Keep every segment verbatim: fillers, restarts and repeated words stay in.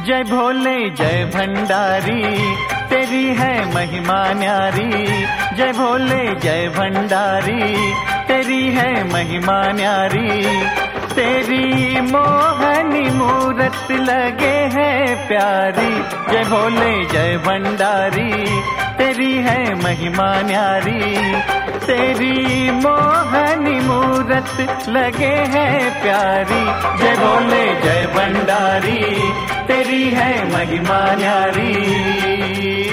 जय भोले जय भंडारी, तेरी है महिमा न्यारी। जय भोले जय भंडारी, तेरी है महिमा न्यारी। तेरी मोहनी मूरत लगे है प्यारी। जय भोले जय भंडारी, तेरी है महिमा न्यारी। तेरी मोहनी मूरत लगे है प्यारी। जय भोले जय भंडारी, तेरी है महिमा न्यारी।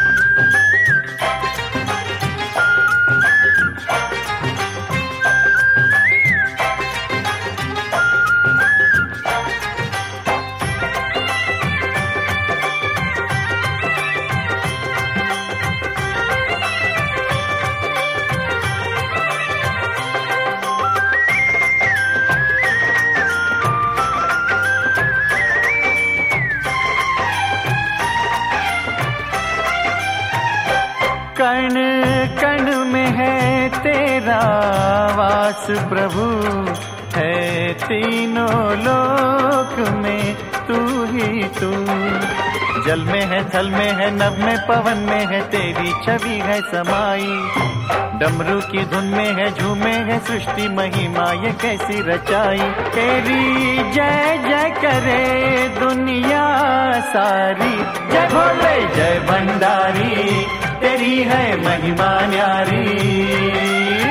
कण कण में है तेरा वास प्रभु, है तीनों लोक में तू ही तू। जल में है थल में है नभ में पवन में है तेरी छवि है समाई। डमरू की धुन में है झूमे है सृष्टि महिमा ये कैसी रचाई। तेरी जय जय करे दुनिया सारी। जय भोले जय भंडारी, तेरी है महिमा न्यारी।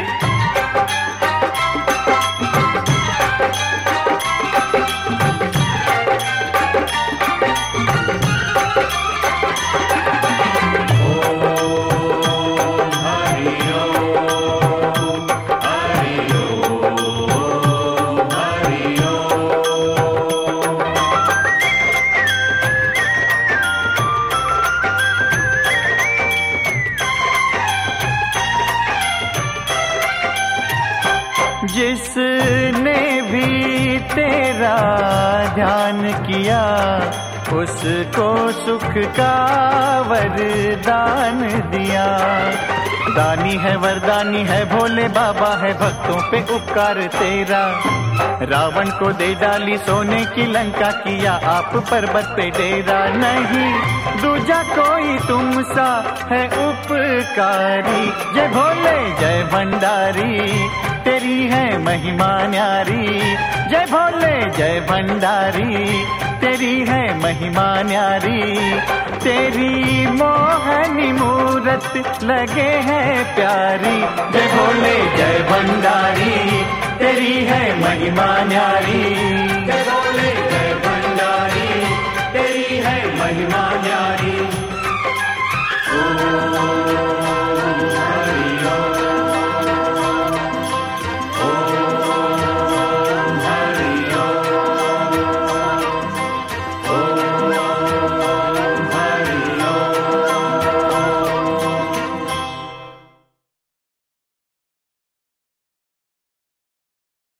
जिसने भी तेरा ध्यान किया, उसको सुख का वरदान दिया। दानी है वरदानी है भोले बाबा है भक्तों पे उपकार तेरा। रावण को दे डाली सोने की लंका, किया आप पर्वत पे डेरा। नहीं दूजा कोई तुम सा है उपकारी। जय भोले जय भंडारी, तेरी है महिमा न्यारी। जय भोले जय भंडारी, तेरी है महिमा न्यारी। तेरी मोहनी मूरत लगे है प्यारी। जय भोले जय भंडारी, तेरी है महिमा न्यारी। जय भोले